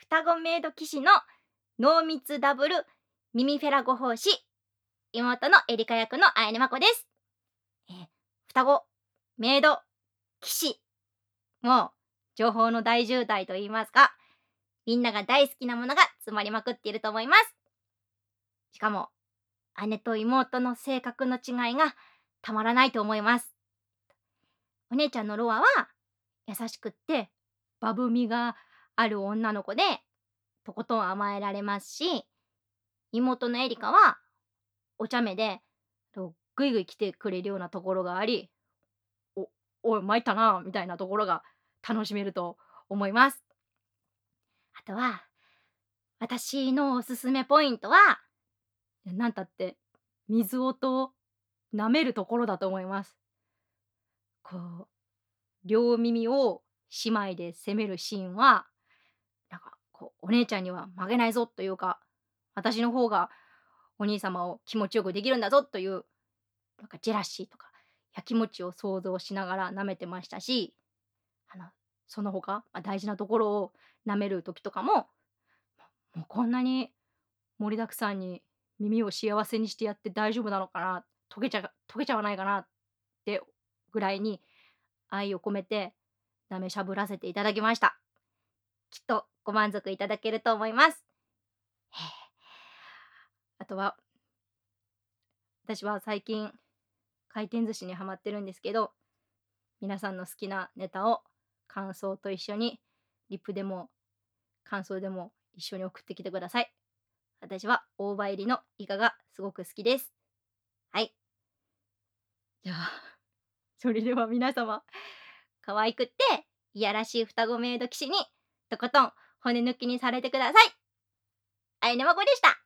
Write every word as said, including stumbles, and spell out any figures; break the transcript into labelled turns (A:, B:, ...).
A: 双子メイド騎士の濃密ダブル耳フェラご奉仕、妹のエリカ役のあやねまこです。えー双子メイド騎士、もう情報の大渋滞と言いますか、みんなが大好きなものが詰まりまくっていると思います。しかも姉と妹の性格の違いがたまらないと思います。お姉ちゃんのロアは優しくってバブみがある女の子でとことん甘えられますし、妹のエリカはお茶目でとぐいぐい来てくれるようなところがあり、おおい参ったなみたいなところが楽しめると思います。あとは私のおすすめポイントは、なんたって水音を舐めるところだと思います。こう両耳を姉妹で攻めるシーンは、なんかこうお姉ちゃんには負けないぞというか、私の方がお兄様を気持ちよくできるんだぞという、なんかジェラシーとかやきもちを想像しながら舐めてましたし、あのその他、ま、大事なところを舐める時とかも、もうこんなに盛りだくさんに耳を幸せにしてやって大丈夫なのかな、溶けちゃ溶けちゃわないかなってぐらいに愛を込めて舐めしゃぶらせていただきました。きっとご満足いただけると思います。へえ。あとは、私は最近回転寿司にハマってるんですけど、皆さんの好きなネタを感想と一緒にリプでも感想でも一緒に送ってきてください。私は大葉入りのイカがすごく好きです。はい。じゃあ、それでは皆様、可愛くっていやらしい双子メイド騎士にとことん骨抜きにされてください。あやねまこでした。